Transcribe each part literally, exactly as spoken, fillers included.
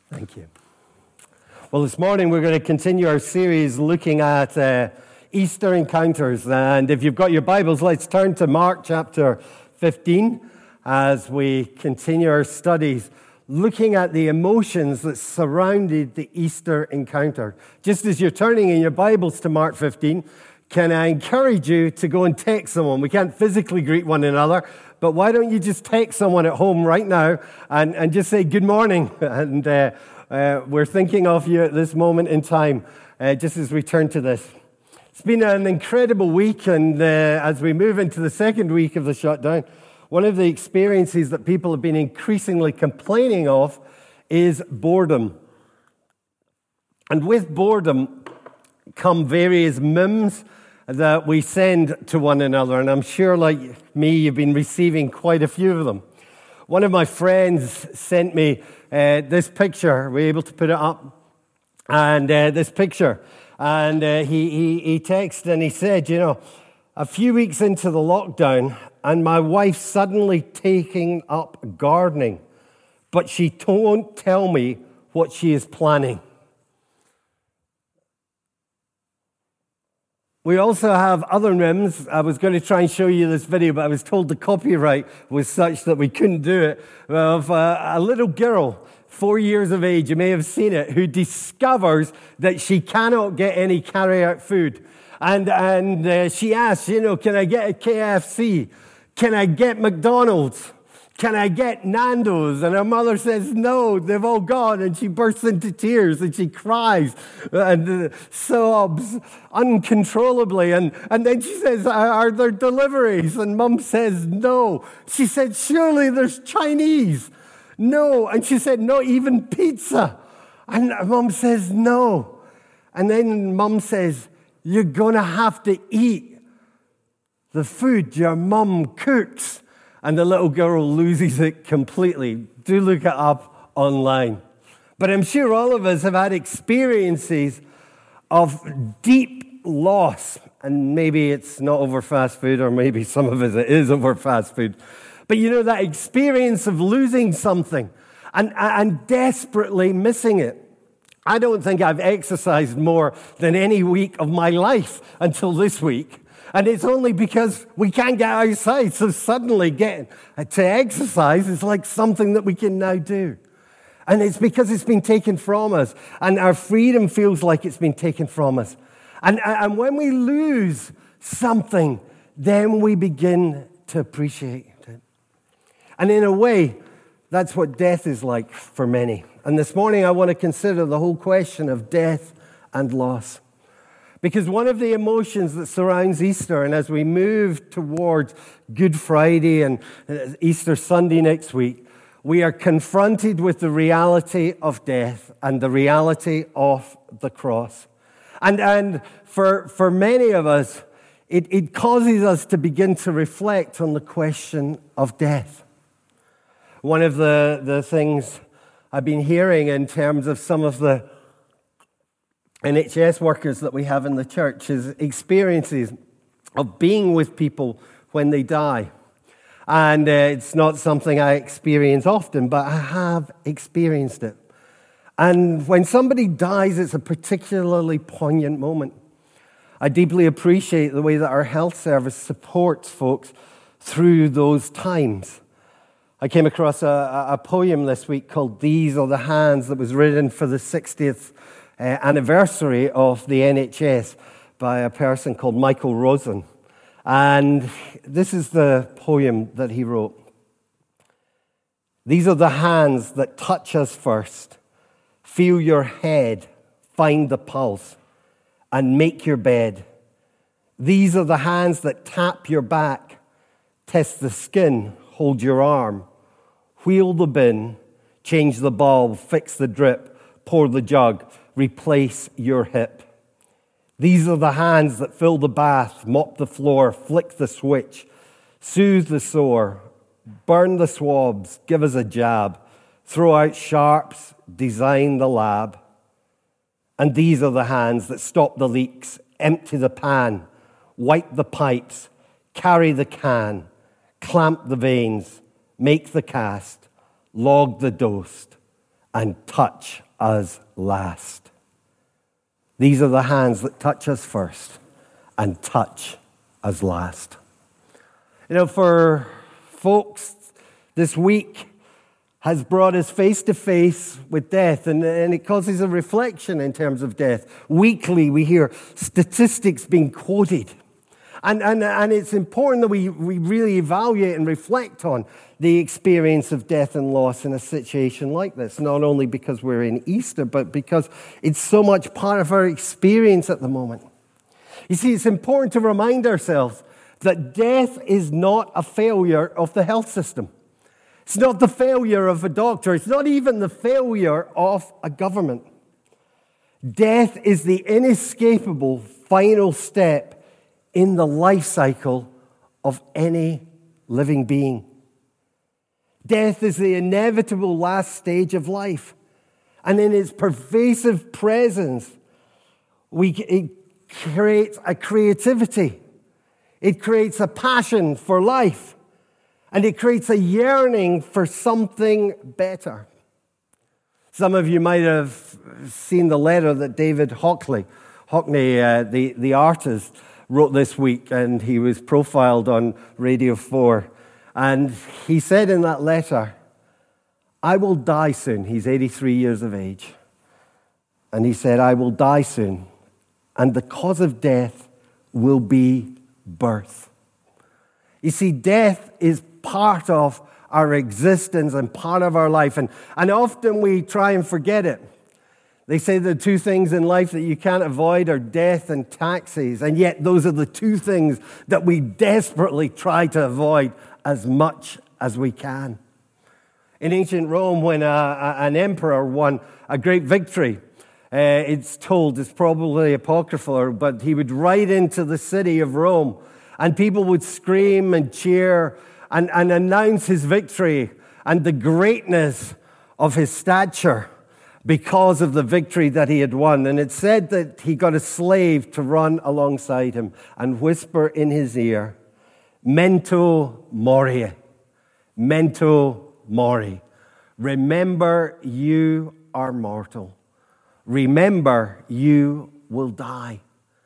Thank you. Well, this morning we're going to continue our series looking at uh, Easter encounters. And if you've got your Bibles, let's turn to Mark chapter fifteen as we continue our studies looking at the emotions that surrounded the Easter encounter. Just as you're turning in your Bibles to Mark fifteen, can I encourage you to go and text someone? We can't physically greet one another, but why don't you just text someone at home right now and, and just say good morning? And uh, uh, we're thinking of you at this moment in time, uh, just as we turn to this. It's been an incredible week, and uh, as we move into the second week of the shutdown, one of the experiences that people have been increasingly complaining of is boredom. And with boredom come various memes that we send to one another, and I'm sure, like me, you've been receiving quite a few of them. One of my friends sent me uh, this picture. We're able to put it up, and uh, this picture, and uh, he, he he texted and he said, you know, a few weeks into the lockdown, and my wife suddenly taking up gardening, but she won't tell me what she is planning. We also have other memes. I was going to try and show you this video, but I was told the copyright was such that we couldn't do it, of uh, a little girl, four years of age, you may have seen it, who discovers that she cannot get any carry-out food. And, and uh, she asks, you know, can I get a K F C? Can I get McDonald's? Can I get Nando's? And her mother says, no, they've all gone. And she bursts into tears and she cries and uh, sobs uncontrollably. And, and then she says, are there deliveries? And Mum says, no. She said, surely there's Chinese. No. And she said, not even pizza. And Mum says, no. And then Mum says, you're going to have to eat the food your mum cooks. And the little girl loses it completely. Do look it up online. But I'm sure all of us have had experiences of deep loss. And maybe it's not over fast food, or maybe some of us it is over fast food. But you know, that experience of losing something and, and desperately missing it. I don't think I've exercised more than any week of my life until this week. And it's only because we can't get outside. So suddenly getting to exercise is like something that we can now do. And it's because it's been taken from us. And our freedom feels like it's been taken from us. And, and when we lose something, then we begin to appreciate it. And in a way, that's what death is like for many. And this morning I want to consider the whole question of death and loss. Because one of the emotions that surrounds Easter, and as we move towards Good Friday and Easter Sunday next week, we are confronted with the reality of death and the reality of the cross. And, and for, for many of us, it, it causes us to begin to reflect on the question of death. One of the, the things I've been hearing in terms of some of the N H S workers that we have in the church is experiences of being with people when they die. And uh, it's not something I experience often, but I have experienced it. And when somebody dies, it's a particularly poignant moment. I deeply appreciate the way that our health service supports folks through those times. I came across a, a poem this week called These Are the Hands that was written for the sixtieth Uh, anniversary of the N H S by a person called Michael Rosen. And this is the poem that he wrote. These are the hands that touch us first. Feel your head, find the pulse, and make your bed. These are the hands that tap your back, test the skin, hold your arm, wheel the bin, change the bulb, fix the drip, pour the jug, replace your hip. These are the hands that fill the bath, mop the floor, flick the switch, soothe the sore, burn the swabs, give us a jab, throw out sharps, design the lab. And these are the hands that stop the leaks, empty the pan, wipe the pipes, carry the can, clamp the veins, make the cast, log the dose, and touch us last. These are the hands that touch us first and touch us last. You know, for folks, this week has brought us face to face with death, and, and it causes a reflection in terms of death. Weekly, we hear statistics being quoted. And, and, and it's important that we, we really evaluate and reflect on the experience of death and loss in a situation like this, not only because we're in Easter, but because it's so much part of our experience at the moment. You see, it's important to remind ourselves that death is not a failure of the health system. It's not the failure of a doctor. It's not even the failure of a government. Death is the inescapable final step in the life cycle of any living being. Death is the inevitable last stage of life. And in its pervasive presence, we, it creates a creativity. It creates a passion for life. And it creates a yearning for something better. Some of you might have seen the letter that David Hockney, Hockney uh, the, the artist, wrote this week, and he was profiled on Radio four. And he said in that letter, I will die soon. He's eighty-three years of age. And he said, I will die soon. And the cause of death will be birth. You see, death is part of our existence and part of our life. And, and often we try and forget it. They say the two things in life that you can't avoid are death and taxes. And yet those are the two things that we desperately try to avoid as much as we can. In ancient Rome, when a, a, an emperor won a great victory, uh, it's told, it's probably apocryphal, but he would ride into the city of Rome, and people would scream and cheer and, and announce his victory and the greatness of his stature because of the victory that he had won. And it said that he got a slave to run alongside him and whisper in his ear, Memento mori, memento mori. Remember, you are mortal. Remember, you will die.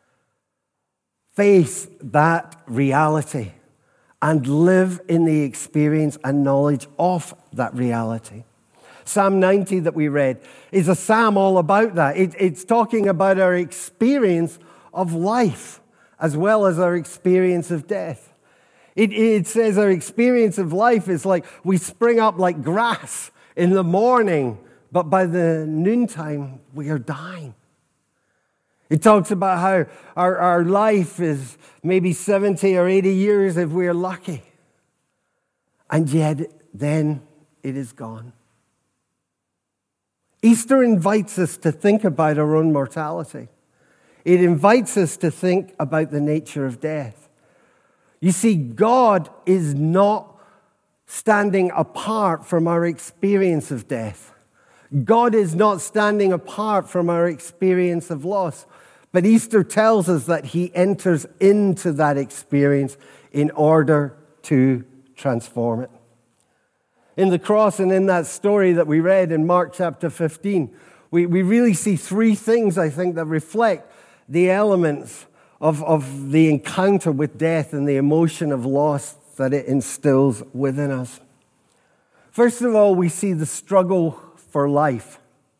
Face that reality and live in the experience and knowledge of that reality. Psalm ninety that we read is a psalm all about that. It, it's talking about our experience of life as well as our experience of death. It, it says our experience of life is like we spring up like grass in the morning, but by the noontime we are dying. It talks about how our, our life is maybe seventy or eighty years if we're lucky. And yet, then it is gone. Easter invites us to think about our own mortality. It invites us to think about the nature of death. You see, God is not standing apart from our experience of death. God is not standing apart from our experience of loss. But Easter tells us that he enters into that experience in order to transform it. In the cross and in that story that we read in Mark chapter fifteen, we, we really see three things, I think, that reflect the elements of, of the encounter with death and the emotion of loss that it instills within us. First of all, we see the struggle for life.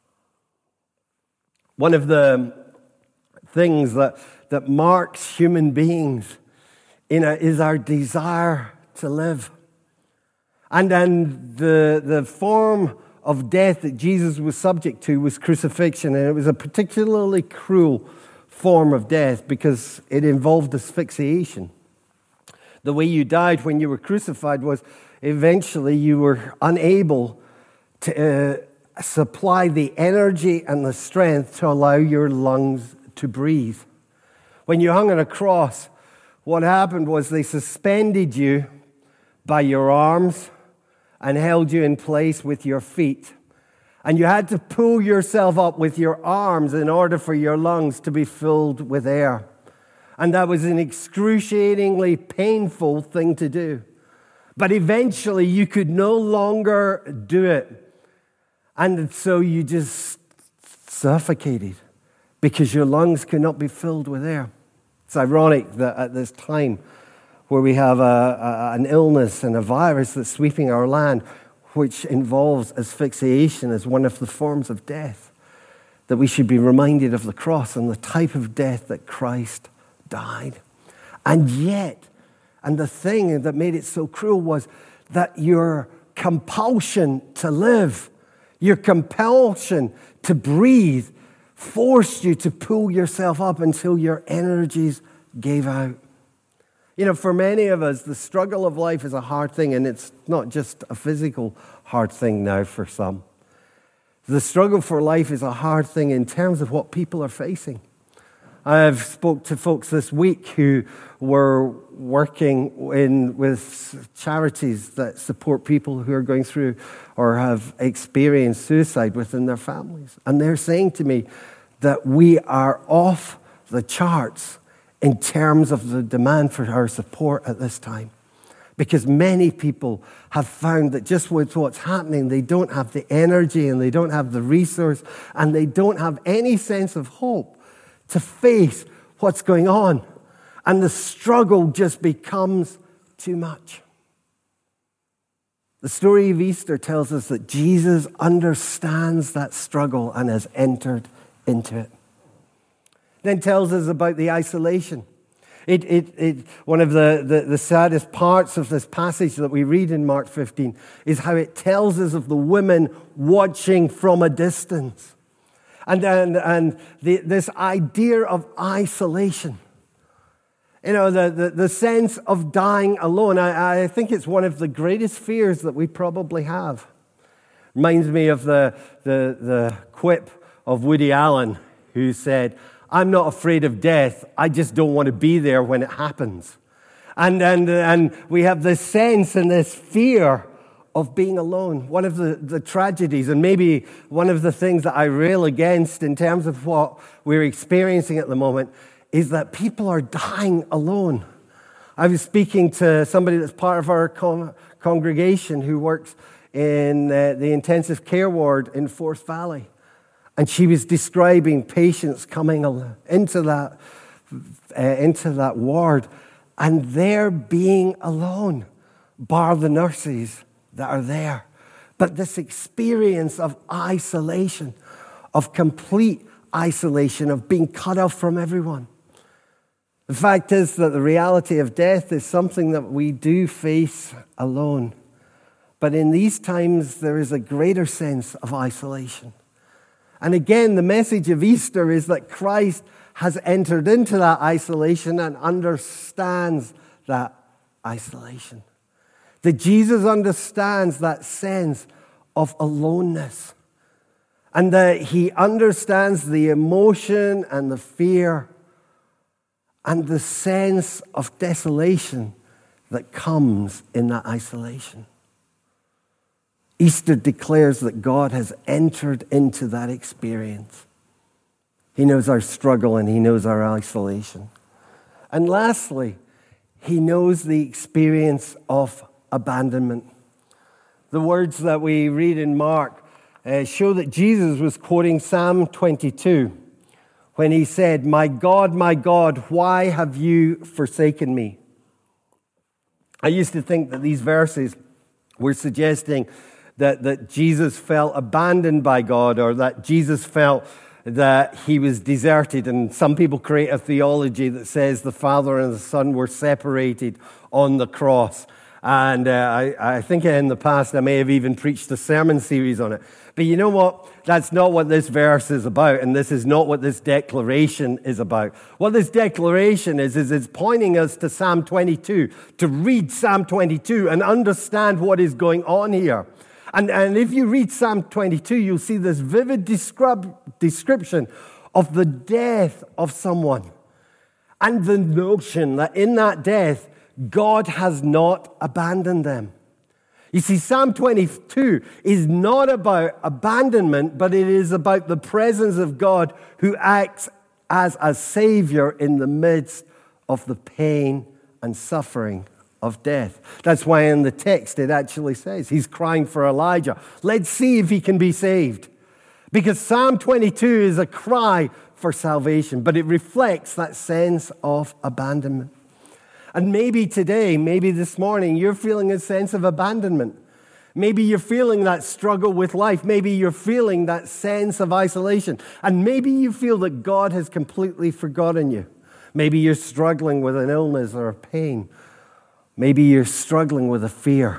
One of the things that, that marks human beings in a, is our desire to live. And then the, the form of death that Jesus was subject to was crucifixion, and it was a particularly cruel form of death because it involved asphyxiation. The way you died when you were crucified was eventually you were unable to uh, supply the energy and the strength to allow your lungs to breathe. When you hung on a cross, what happened was they suspended you by your arms and held you in place with your feet. And you had to pull yourself up with your arms in order for your lungs to be filled with air. And that was an excruciatingly painful thing to do. But eventually you could no longer do it. And so you just suffocated because your lungs could not be filled with air. It's ironic that at this time where we have a, a, an illness and a virus that's sweeping our land, which involves asphyxiation as one of the forms of death, that we should be reminded of the cross and the type of death that Christ died. And yet, and the thing that made it so cruel was that your compulsion to live, your compulsion to breathe, forced you to pull yourself up until your energies gave out. You know, for many of us, the struggle of life is a hard thing, and it's not just a physical hard thing now for some. The struggle for life is a hard thing in terms of what people are facing. I've spoke to folks this week who were working in with charities that support people who are going through or have experienced suicide within their families. And they're saying to me that we are off the charts in terms of the demand for our support at this time. Because many people have found that just with what's happening, they don't have the energy and they don't have the resource and they don't have any sense of hope to face what's going on. And the struggle just becomes too much. The story of Easter tells us that Jesus understands that struggle and has entered into it. Then tells us about the isolation. It, it, it, one of the, the, the saddest parts of this passage that we read in Mark fifteen is how it tells us of the women watching from a distance. And, and, and the, this idea of isolation. You know, the, the, the sense of dying alone. I, I think it's one of the greatest fears that we probably have. Reminds me of the, the, the quip of Woody Allen, who said, "I'm not afraid of death, I just don't want to be there when it happens." And, and, and we have this sense and this fear of being alone. One of the, the tragedies, and maybe one of the things that I rail against in terms of what we're experiencing at the moment, is that people are dying alone. I was speaking to somebody that's part of our con- congregation who works in uh, the intensive care ward in Forth Valley. And she was describing patients coming into that, uh, into that ward, and they're being alone, bar the nurses that are there. But this experience of isolation, of complete isolation, of being cut off from everyone. The fact is that the reality of death is something that we do face alone. But in these times, there is a greater sense of isolation. And again, the message of Easter is that Christ has entered into that isolation and understands that isolation. That Jesus understands that sense of aloneness. And that he understands the emotion and the fear and the sense of desolation that comes in that isolation. Easter declares that God has entered into that experience. He knows our struggle and he knows our isolation. And lastly, he knows the experience of abandonment. The words that we read in Mark uh, show that Jesus was quoting Psalm twenty-two when he said, "My God, my God, why have you forsaken me?" I used to think that these verses were suggesting that, that Jesus felt abandoned by God, or that Jesus felt that he was deserted. And some people create a theology that says the Father and the Son were separated on the cross. And uh, I, I think in the past I may have even preached a sermon series on it. But you know what? That's not what this verse is about, and this is not what this declaration is about. What this declaration is, is it's pointing us to Psalm twenty-two, to read Psalm twenty-two and understand what is going on here. And, and if you read Psalm twenty-two, you'll see this vivid describ- description of the death of someone. And the notion that in that death, God has not abandoned them. You see, Psalm twenty-two is not about abandonment, but it is about the presence of God who acts as a savior in the midst of the pain and suffering of death. That's why in the text it actually says he's crying for Elijah. Let's see if he can be saved. Because Psalm twenty-two is a cry for salvation, but it reflects that sense of abandonment. And maybe today, maybe this morning, you're feeling a sense of abandonment. Maybe you're feeling that struggle with life. Maybe you're feeling that sense of isolation. And maybe you feel that God has completely forgotten you. Maybe you're struggling with an illness or a pain. Maybe you're struggling with a fear.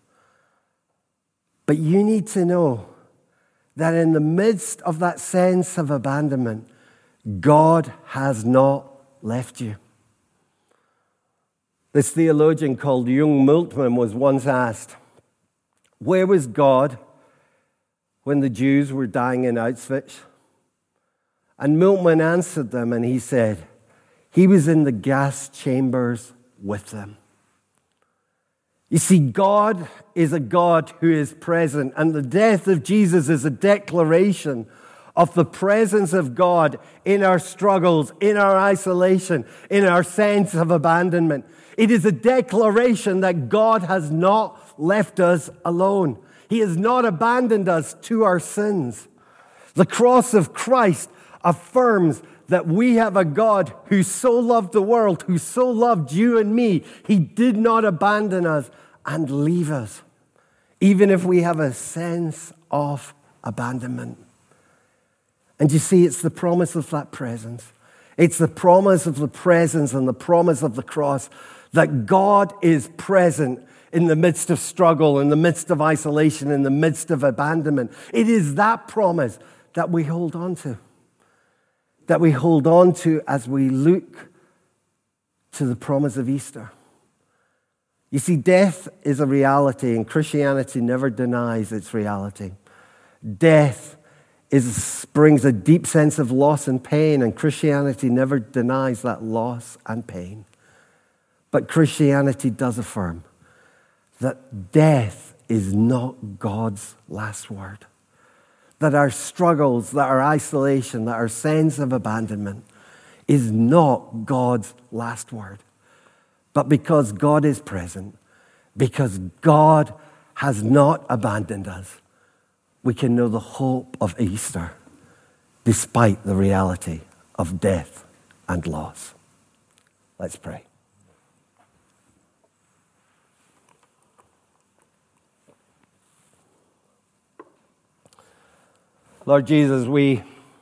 But you need to know that in the midst of that sense of abandonment, God has not left you. This theologian called Jung Moltmann was once asked, where was God when the Jews were dying in Auschwitz? And Moltmann answered them and he said, he was in the gas chambers with them. You see, God is a God who is present, and the death of Jesus is a declaration of the presence of God in our struggles, in our isolation, in our sense of abandonment. It is a declaration that God has not left us alone. He has not abandoned us to our sins. The cross of Christ affirms that we have a God who so loved the world, who so loved you and me. He did not abandon us and leave us, even if we have a sense of abandonment. And you see, it's the promise of that presence. It's the promise of the presence and the promise of the cross that God is present in the midst of struggle, in the midst of isolation, in the midst of abandonment. It is that promise that we hold on to, that we hold on to as we look to the promise of Easter. You see, death is a reality, and Christianity never denies its reality. Death is, brings a deep sense of loss and pain, and Christianity never denies that loss and pain. But Christianity does affirm that death is not God's last word. That our struggles, that our isolation, that our sense of abandonment is not God's last word. But because God is present, because God has not abandoned us, we can know the hope of Easter despite the reality of death and loss. Let's pray. Lord Jesus, we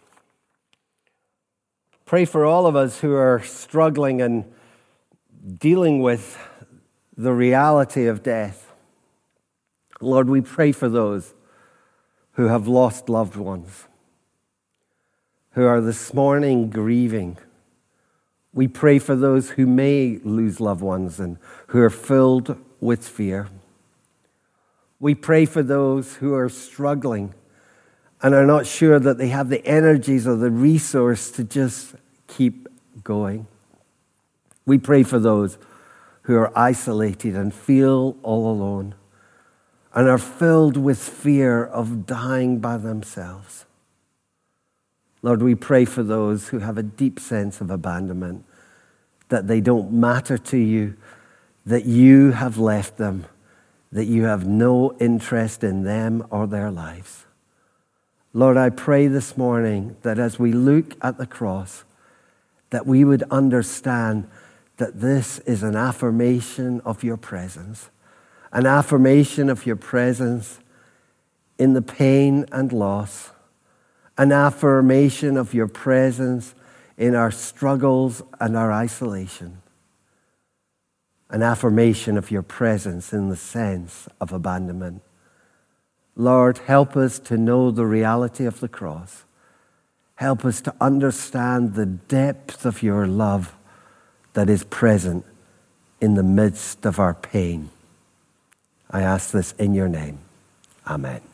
pray for all of us who are struggling and dealing with the reality of death. Lord, we pray for those who have lost loved ones, who are this morning grieving. We pray for those who may lose loved ones and who are filled with fear. We pray for those who are struggling and are not sure that they have the energies or the resource to just keep going. We pray for those who are isolated and feel all alone and are filled with fear of dying by themselves. Lord, we pray for those who have a deep sense of abandonment, that they don't matter to you, that you have left them, that you have no interest in them or their lives. Lord, I pray this morning that as we look at the cross, that we would understand that this is an affirmation of your presence, an affirmation of your presence in the pain and loss, an affirmation of your presence in our struggles and our isolation, an affirmation of your presence in the sense of abandonment. Lord, help us to know the reality of the cross. Help us to understand the depth of your love that is present in the midst of our pain. I ask this in your name. Amen.